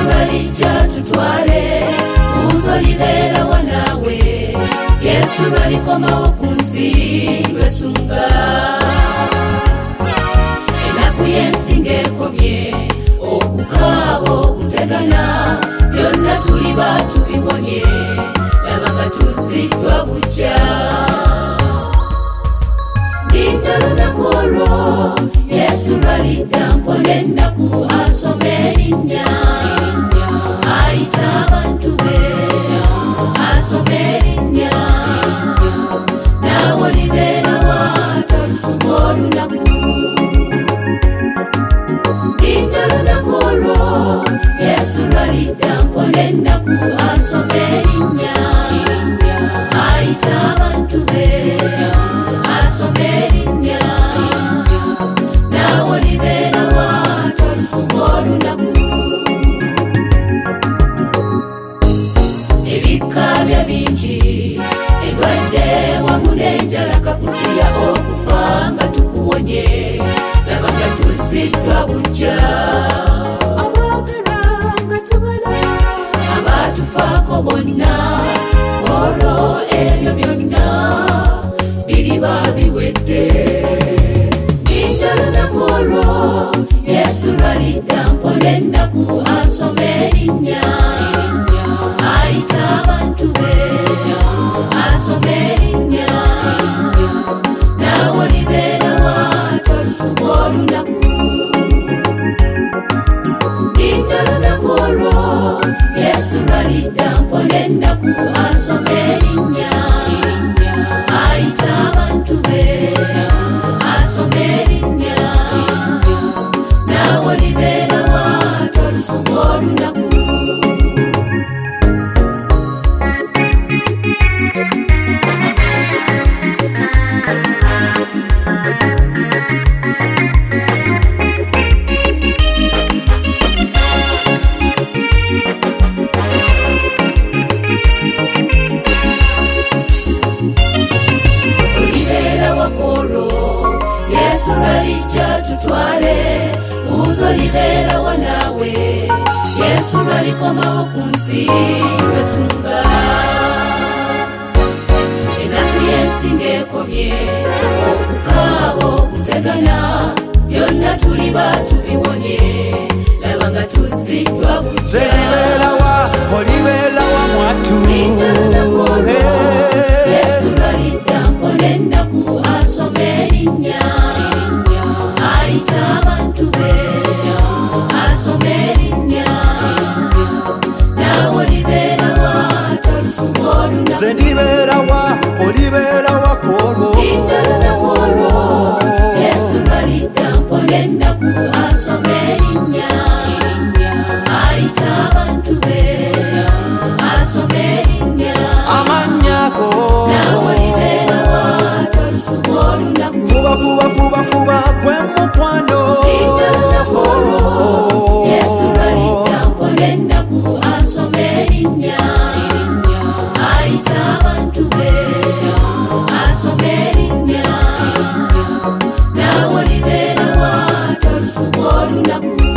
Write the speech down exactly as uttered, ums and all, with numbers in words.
lwalijja tutwale uzo libera wanawe Yesu lwalikomawo ku nsi lwesunga enaku y'ensinga ekomye okukaaba okutegana byonna tuli batubibonye laba nga tuziddwa bujja linda lunaku olwo Yesu lwalidda mpona ennaku asoma erinnya ayita abantu be asoma erinnya nawe olibeera wa tolusoma olunaku linda lunaku olwo Yesu lwalidda mpona ennaku asoma erinnya ayita abantu be asoma erinnya nawe olibeera wa tolusoma olunaku ebikabya bingi endwadde wamu n'enjala kakutya okufa nga tukuwonye laba nga tuziddwa bujja abatufaako bonna olwo ebyo byonna biriba biwedde linda lunaku olwo Yesu lwalidda mpona ennaku asoma erinnya ayita abantu be asoma erinnya nawe olibeera wa tolusoma olunaku linda lunaku olwo Yesu lwalidda mpona ennaku asoma erinnya ayita abantu be asoma erinnya nawe olibeera wa tolusoma olunaku Yesu lwalijja tutwale uzo libera wanawe Yesu lwalikomawo ku nsi lwesunga enaku y'ensinga ekomye okukaaba okutegana byonna tuli batubibonye laba nga tuziddwa bujja nze libera wa olibeera wa mwatu Yesu lwalidda mpona ennaku asoma erinnya ayita abantu be asoma erinnya nawe olibeera wa tolusoma olunaku nze ndibeera wa olibeera wa kwolwo linda lunaku olwo Yesu lwalidda mpona ennaku asoma erinnya ayita abantu be asoma erinnya amannyako nawe olibeera wa tolusoma olunaku fuba fuba fuba fuba gwe mukwano linda lunaku olwo Yesu lwalidda mpona ennaku asoma erinnya ayita abantu be asoma erinnya nawe olibeera wa tolusoma olunaku